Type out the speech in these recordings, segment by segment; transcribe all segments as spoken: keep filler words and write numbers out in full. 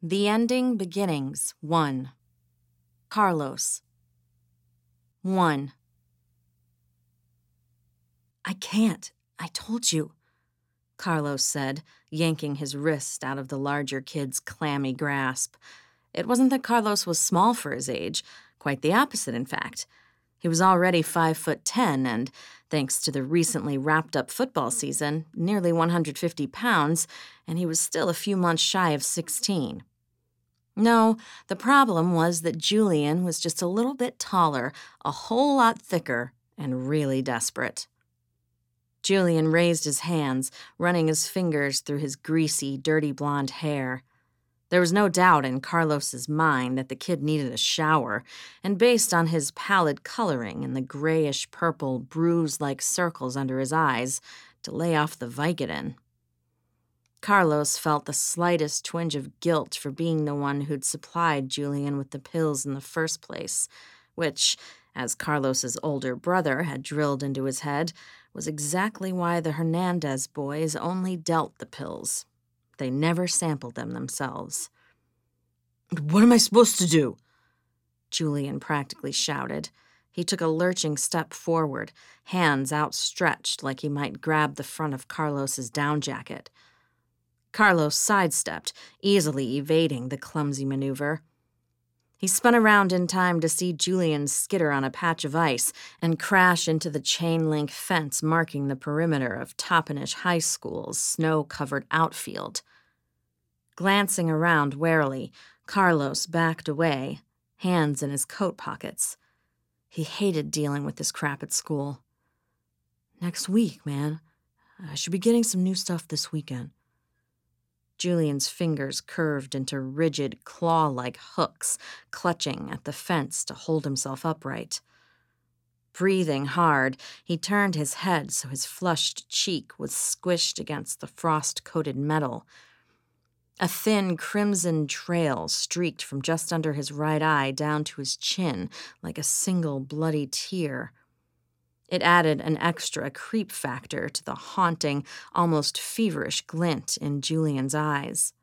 The Ending Beginnings, one. Carlos. one. I can't. I told you, Carlos said, yanking his wrist out of the larger kid's clammy grasp. It wasn't that Carlos was small for his age, quite the opposite, in fact. He was already five foot ten and, thanks to the recently wrapped-up football season, nearly one hundred fifty pounds, and he was still a few months shy of sixteen. No, the problem was that Julian was just a little bit taller, a whole lot thicker, and really desperate. Julian raised his hands, running his fingers through his greasy, dirty blonde hair. There was no doubt in Carlos's mind that the kid needed a shower, and based on his pallid coloring and the grayish-purple, bruise-like circles under his eyes, to lay off the Vicodin. Carlos felt the slightest twinge of guilt for being the one who'd supplied Julian with the pills in the first place, which, as Carlos's older brother had drilled into his head, was exactly why the Hernandez boys only dealt the pills. They never sampled them themselves. "What am I supposed to do?" Julian practically shouted. He took a lurching step forward, hands outstretched like he might grab the front of Carlos's down jacket. Carlos sidestepped, easily evading the clumsy maneuver. He spun around in time to see Julian skitter on a patch of ice and crash into the chain-link fence marking the perimeter of Toppenish High School's snow-covered outfield. Glancing around warily, Carlos backed away, hands in his coat pockets. He hated dealing with this crap at school. "Next week, man. I should be getting some new stuff this weekend." Julian's fingers curved into rigid, claw-like hooks, clutching at the fence to hold himself upright. Breathing hard, he turned his head so his flushed cheek was squished against the frost-coated metal. A thin crimson trail streaked from just under his right eye down to his chin like a single bloody tear. It added an extra creep factor to the haunting, almost feverish glint in Julian's eyes.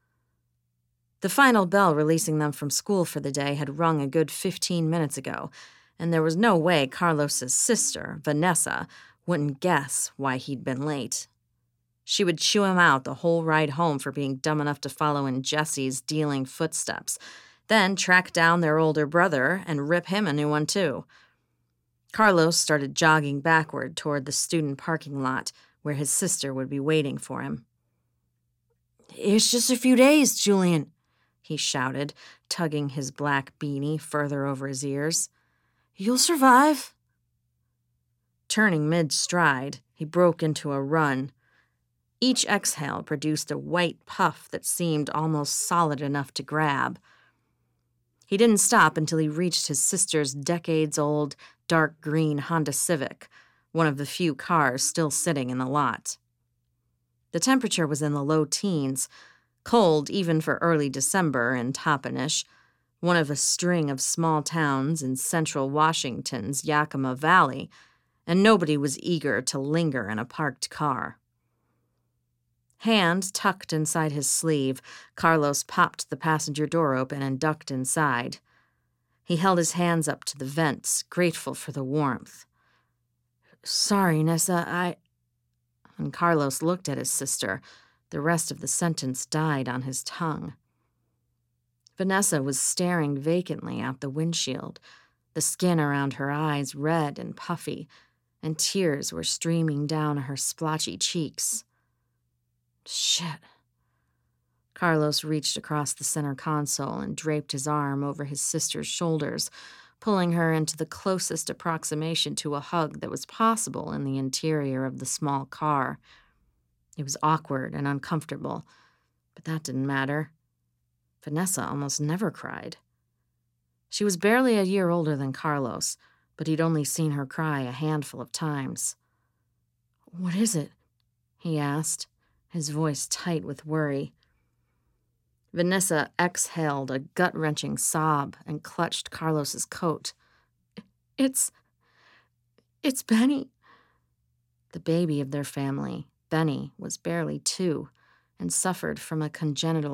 The final bell releasing them from school for the day had rung a good fifteen minutes ago, and there was no way Carlos's sister, Vanessa, wouldn't guess why he'd been late. She would chew him out the whole ride home for being dumb enough to follow in Jesse's dealing footsteps, then track down their older brother and rip him a new one, too. Carlos started jogging backward toward the student parking lot, where his sister would be waiting for him. "It's just a few days, Julian," he shouted, tugging his black beanie further over his ears. "You'll survive." Turning mid-stride, he broke into a run. Each exhale produced a white puff that seemed almost solid enough to grab. He didn't stop until he reached his sister's decades-old, dark green Honda Civic, one of the few cars still sitting in the lot. The temperature was in the low teens, cold even for early December in Toppenish, one of a string of small towns in central Washington's Yakima Valley, and nobody was eager to linger in a parked car. Hand tucked inside his sleeve, Carlos popped the passenger door open and ducked inside. He held his hands up to the vents, grateful for the warmth. "Sorry, Nessa, I—" When Carlos looked at his sister, the rest of the sentence died on his tongue. Vanessa was staring vacantly out the windshield, the skin around her eyes red and puffy, and tears were streaming down her splotchy cheeks. Shit. Carlos reached across the center console and draped his arm over his sister's shoulders, pulling her into the closest approximation to a hug that was possible in the interior of the small car. It was awkward and uncomfortable, but that didn't matter. Vanessa almost never cried. She was barely a year older than Carlos, but he'd only seen her cry a handful of times. "What is it?" he asked, his voice tight with worry. Vanessa exhaled a gut-wrenching sob and clutched Carlos's coat. It's... it's Benny." The baby of their family, Benny, was barely two and suffered from a congenital